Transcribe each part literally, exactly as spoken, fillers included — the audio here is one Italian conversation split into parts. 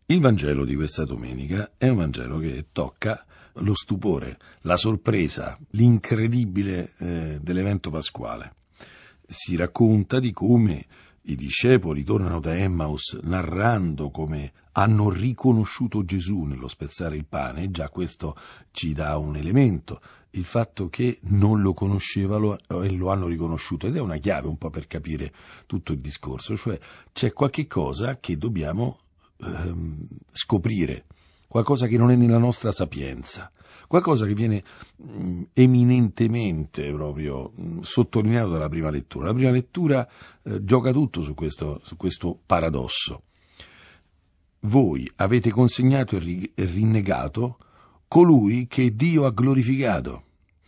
Il Vangelo di questa domenica è un Vangelo che tocca lo stupore, la sorpresa, l'incredibile eh, dell'evento pasquale. Si racconta di come i discepoli tornano da Emmaus narrando come hanno riconosciuto Gesù nello spezzare il pane, e già questo ci dà un elemento, il fatto che non lo conoscevano e lo hanno riconosciuto, ed è una chiave un po' per capire tutto il discorso, cioè c'è qualche cosa che dobbiamo ehm, scoprire, qualcosa che non è nella nostra sapienza, qualcosa che viene mh, eminentemente proprio mh, sottolineato dalla prima lettura. La prima lettura eh, gioca tutto su questo, su questo paradosso. Voi avete consegnato e, ri- e rinnegato colui che Dio ha glorificato.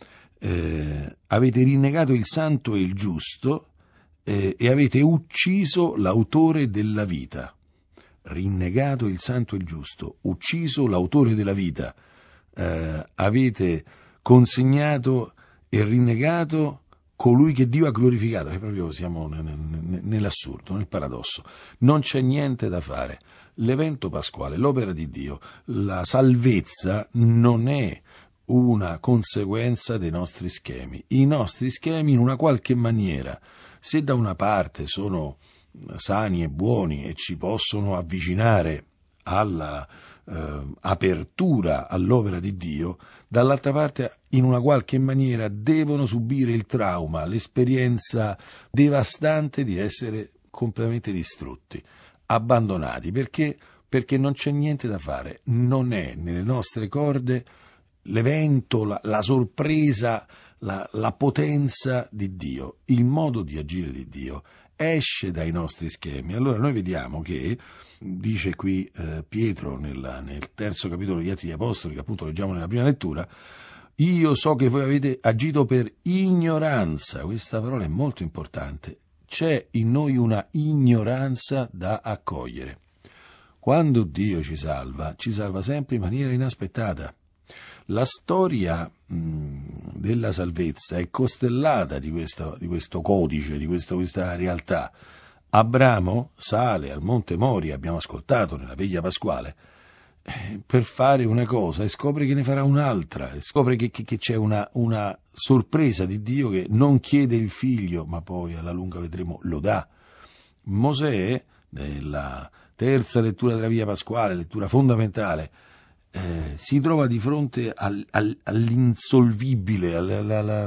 Eh, avete rinnegato il santo e il giusto eh, e avete ucciso l'autore della vita. Rinnegato il santo e il giusto, ucciso l'autore della vita. Eh, avete consegnato e rinnegato colui che Dio ha glorificato, che proprio siamo nell'assurdo, nel paradosso. Non c'è niente da fare. L'evento pasquale, l'opera di Dio, la salvezza non è una conseguenza dei nostri schemi. I nostri schemi, in una qualche maniera, se da una parte sono sani e buoni e ci possono avvicinare alla eh, apertura all'opera di Dio, dall'altra parte in una qualche maniera devono subire il trauma, l'esperienza devastante di essere completamente distrutti, abbandonati, perché perché non c'è niente da fare, non è nelle nostre corde l'evento, la, la sorpresa, la, la potenza di Dio, il modo di agire di Dio esce dai nostri schemi. Allora noi vediamo che, dice qui eh, Pietro nella, nel terzo capitolo degli Atti degli Apostoli, che appunto leggiamo nella prima lettura, io so che voi avete agito per ignoranza. Questa parola è molto importante. C'è in noi una ignoranza da accogliere. Quando Dio ci salva, ci salva sempre in maniera inaspettata. La storia mh, della salvezza è costellata di questo, di questo codice, di questo, questa realtà. Abramo sale al Monte Moria, abbiamo ascoltato nella veglia pasquale, eh, per fare una cosa e scopre che ne farà un'altra, e scopre che, che, che c'è una, una sorpresa di Dio che non chiede il figlio, ma poi alla lunga vedremo lo dà. Mosè, nella terza lettura della via pasquale, lettura fondamentale, eh, si trova di fronte al, al, all'insolvibile, alla, alla,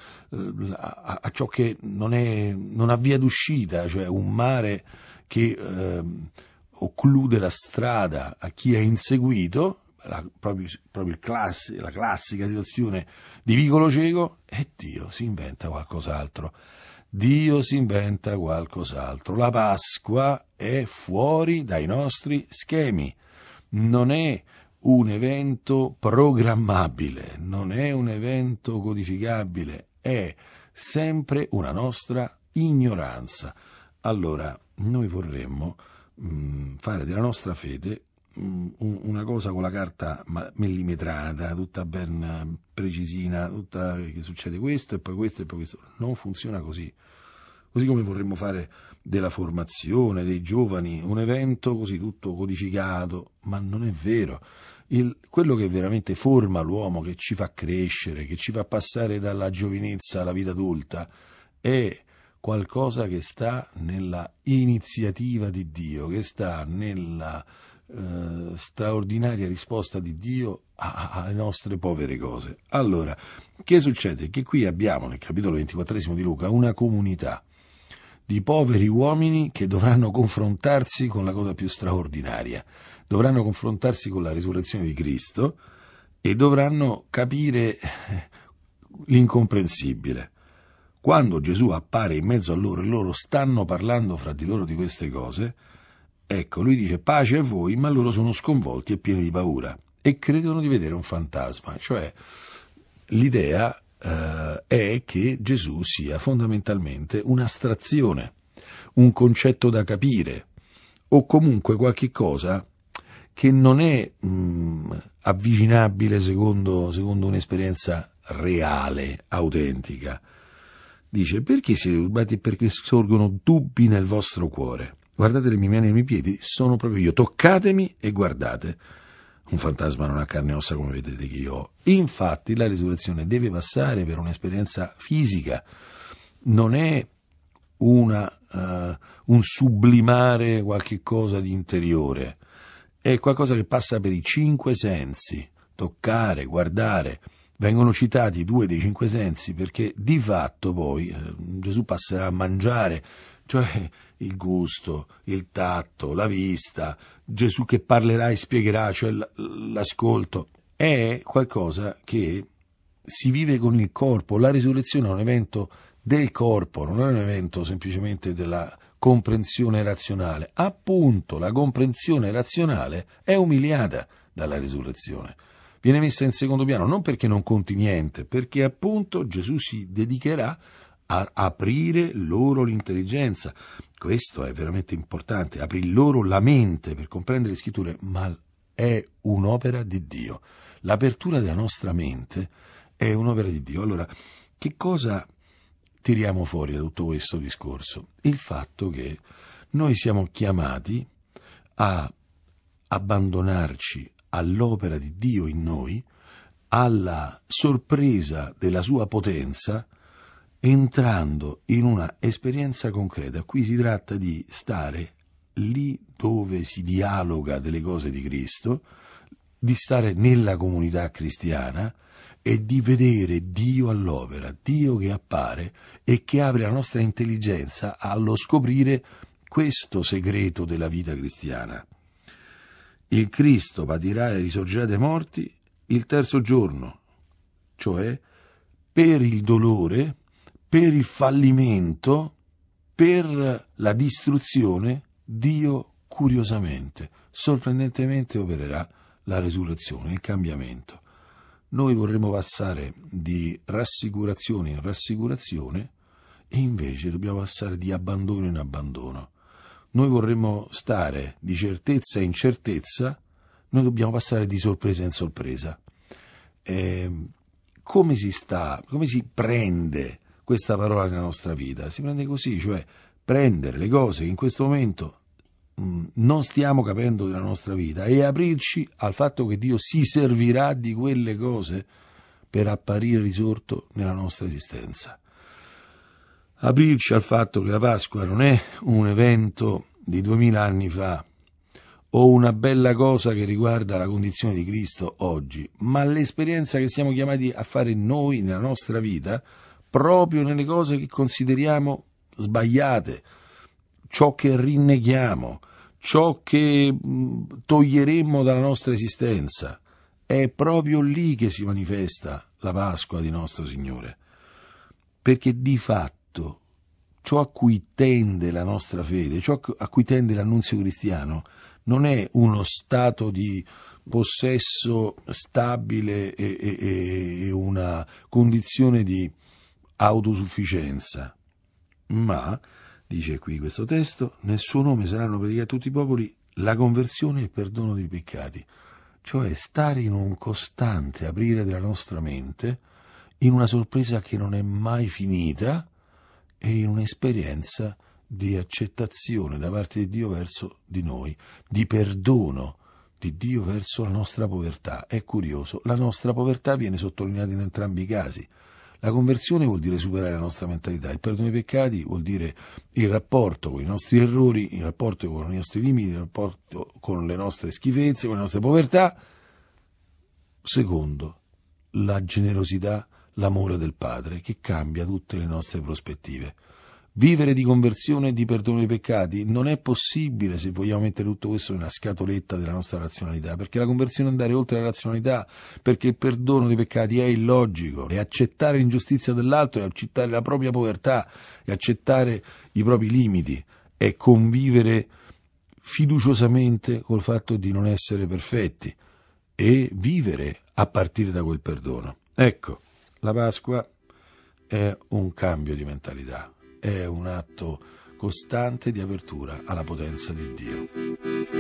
a, a ciò che non, è, non ha via d'uscita, cioè un mare che eh, occlude la strada a chi è inseguito, la, proprio, proprio il classi, la classica situazione di vicolo cieco, e Dio si inventa qualcos'altro. Dio si inventa qualcos'altro. La Pasqua è fuori dai nostri schemi, non è un evento programmabile, non è un evento codificabile, è sempre una nostra ignoranza. Allora, noi vorremmo mh, fare della nostra fede mh, una cosa con la carta millimetrata, tutta ben precisina, tutta che succede questo e poi questo e poi questo. Non funziona così. Così come vorremmo fare della formazione dei giovani un evento così tutto codificato, ma non è vero. Il, quello che veramente forma l'uomo, che ci fa crescere, che ci fa passare dalla giovinezza alla vita adulta, è qualcosa che sta nella iniziativa di Dio, che sta nella eh, straordinaria risposta di Dio alle nostre povere cose. Allora, che succede? Che qui abbiamo, nel capitolo ventiquattresimo di Luca, una comunità di poveri uomini che dovranno confrontarsi con la cosa più straordinaria, dovranno confrontarsi con la risurrezione di Cristo e dovranno capire l'incomprensibile. Quando Gesù appare in mezzo a loro e loro stanno parlando fra di loro di queste cose, ecco, lui dice pace a voi, ma loro sono sconvolti e pieni di paura e credono di vedere un fantasma, cioè l'idea Uh, è che Gesù sia fondamentalmente un'astrazione, un concetto da capire, o comunque qualche cosa che non è mh, avvicinabile secondo, secondo un'esperienza reale, autentica. Dice, perché siete turbati e perché sorgono dubbi nel vostro cuore? Guardate le mie mani e i miei piedi, sono proprio io, toccatemi e guardate. Un fantasma non ha carne e ossa come vedete che io ho. Infatti la risurrezione deve passare per un'esperienza fisica, non è una, uh, un sublimare qualche cosa di interiore, è qualcosa che passa per i cinque sensi, toccare, guardare. Vengono citati due dei cinque sensi perché di fatto poi eh, Gesù passerà a mangiare, cioè il gusto, il tatto, la vista, Gesù che parlerà e spiegherà, cioè l'ascolto, è qualcosa che si vive con il corpo. La risurrezione è un evento del corpo, non è un evento semplicemente della comprensione razionale. Appunto, la comprensione razionale è umiliata dalla risurrezione. Viene messa in secondo piano, non perché non conti niente, perché appunto Gesù si dedicherà a aprire loro l'intelligenza. Questo è veramente importante, aprir loro la mente per comprendere le scritture, ma è un'opera di Dio. L'apertura della nostra mente è un'opera di Dio. Allora, che cosa tiriamo fuori da tutto questo discorso? Il fatto che noi siamo chiamati a abbandonarci all'opera di Dio in noi, alla sorpresa della sua potenza, entrando in una esperienza concreta. Qui si tratta di stare lì dove si dialoga delle cose di Cristo, di stare nella comunità cristiana e di vedere Dio all'opera, Dio che appare e che apre la nostra intelligenza allo scoprire questo segreto della vita cristiana. Il Cristo patirà e risorgerà dai morti il terzo giorno, cioè per il dolore, per il fallimento, per la distruzione, Dio curiosamente, sorprendentemente opererà la risurrezione, il cambiamento. Noi vorremmo passare di rassicurazione in rassicurazione e invece dobbiamo passare di abbandono in abbandono. Noi vorremmo stare di certezza in certezza, noi dobbiamo passare di sorpresa in sorpresa. Eh, come si sta, come si prende questa parola nella nostra vita? Si prende così, cioè prendere le cose che in questo momento mh, non stiamo capendo della nostra vita e aprirci al fatto che Dio si servirà di quelle cose per apparire risorto nella nostra esistenza. Aprirci al fatto che la Pasqua non è un evento di duemila anni fa o una bella cosa che riguarda la condizione di Cristo oggi, ma l'esperienza che siamo chiamati a fare noi nella nostra vita, proprio nelle cose che consideriamo sbagliate, ciò che rinneghiamo, ciò che toglieremmo dalla nostra esistenza. È proprio lì che si manifesta la Pasqua di nostro Signore, perché di fatto ciò a cui tende la nostra fede, ciò a cui tende l'annunzio cristiano, non è uno stato di possesso stabile e, e, e una condizione di autosufficienza, ma, dice qui questo testo, nel suo nome saranno predicati a tutti i popoli la conversione e il perdono dei peccati, cioè stare in un costante aprire della nostra mente, in una sorpresa che non è mai finita e in un'esperienza di accettazione da parte di Dio verso di noi, di perdono di Dio verso la nostra povertà. È curioso, la nostra povertà viene sottolineata in entrambi i casi. La conversione vuol dire superare la nostra mentalità, il perdono dei peccati vuol dire il rapporto con i nostri errori, il rapporto con i nostri limiti, il rapporto con le nostre schifezze, con le nostre povertà. Secondo, la generosità, l'amore del Padre che cambia tutte le nostre prospettive. Vivere di conversione e di perdono dei peccati non è possibile se vogliamo mettere tutto questo nella scatoletta della nostra razionalità, perché la conversione è andare oltre la razionalità, perché il perdono dei peccati è illogico, è accettare l'ingiustizia dell'altro, è accettare la propria povertà, è accettare i propri limiti, è convivere fiduciosamente col fatto di non essere perfetti e vivere a partire da quel perdono. Ecco, la Pasqua è un cambio di mentalità. È un atto costante di apertura alla potenza di Dio.